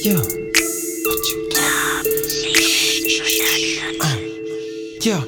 Yeah, what you talking? Yeah,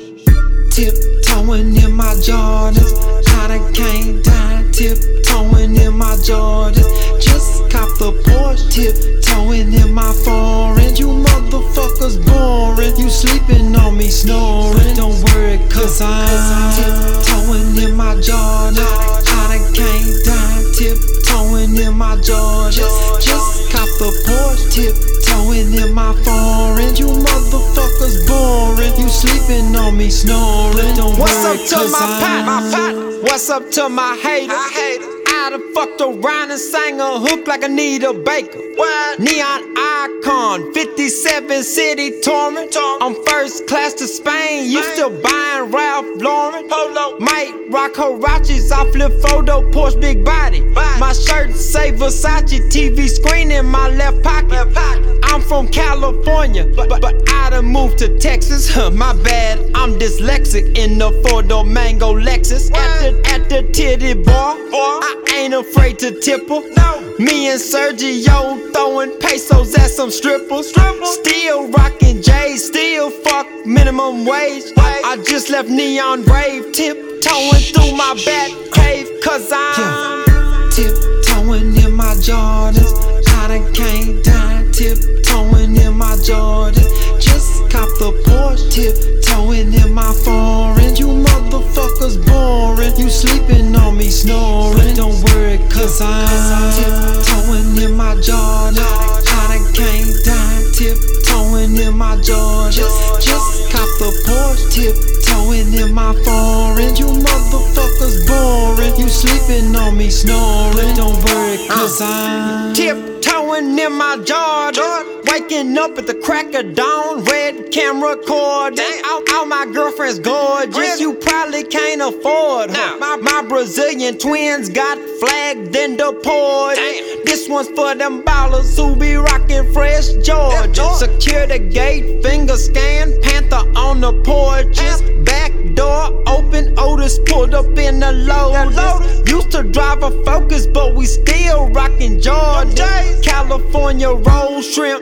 tiptoeing in my Jordans. I done came down, tiptoeing in my Jordans. Just cop the Porsche, tiptoeing in my foreign. You motherfuckers boring, you sleeping on me snoring. Don't worry, cause I'm tiptoeing in my Jordans. I done came down, tiptoeing in my Jordans. Just cop the Porsche, tiptoeing in my foreign. You motherfuckers boring, you sleeping on me snoring. Don't What's worry, up to cause my pot? What's up to my haters? I done fucked around and sang a hook like Anita Baker. What? Neon icon, 57 city touring. I'm first class to Spain, you still buying Ralph Lauren. Might rock Huaraches, I flip photo, Porsche big body. My shirt say Versace, TV screen in my left pocket. I'm from California, but I done moved to Texas. My bad, I'm dyslexic in the four-door Mango Lexus. At the titty bar, I ain't afraid to tip her. Me and Sergio throwing pesos at some strippers. Still rocking J's, still fuck minimum wage. I just left Neon Rave, tiptoeing through my bat cave, cause I'm tiptoeing in my Jordans. I done came down, tiptoeing in my Jordans. Just cop the Porsche, tiptoeing in my foreign. You motherfuckers boring, you sleeping on me snoring. Don't worry, cause I'm tiptoeing in my Jordans. I done came down, tiptoeing in my Jordans. Just cop the Porsche, tiptoeing in my foreign. You motherfuckers boring, you sleeping on me snoring. Don't worry, cause I'm tiptoeing in my Jordan. Waking up at the crack of dawn, red camera cord. All my girlfriends gorgeous, you probably can't afford her. My Brazilian twins got flagged and deported. This one's for them ballers who be rocking fresh Georgia. Secure the gate, finger scan, Panther on the porches. Back door open, Otis pulled up in the Lotus. Used to drive a Focus, but we still rocking Georgia. California roll, shrimp,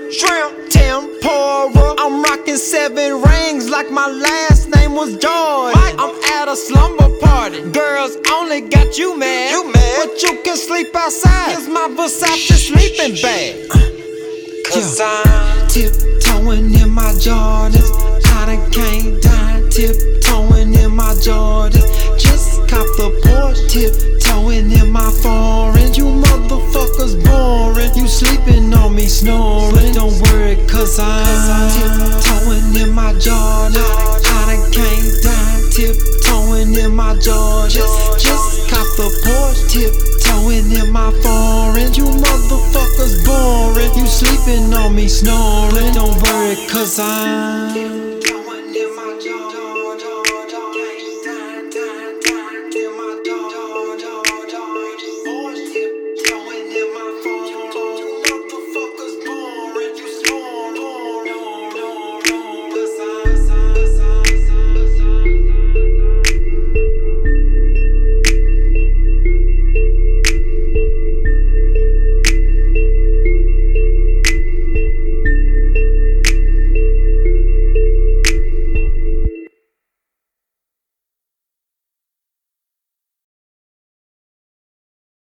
tempura. I'm rocking 7 rings like my last name was George. I'm at a slumber party, girls only got you mad. But you can sleep outside, here's my Versace sleeping bag. Cause I'm tiptoeing in my Jordans. I done came down, tiptoeing in my Jordans. Just cop the Porsche, tiptoeing in my foreign. You motherfuckers boring, you sleeping on me snoring. Don't worry, cause I'm tiptoeing in my Jordans. I done came down, tiptoeing in my Jordans. Just cop the Porsche, tiptoeing in my foreign. You motherfuckers boring, you sleeping on me snoring. Don't worry, cause I'm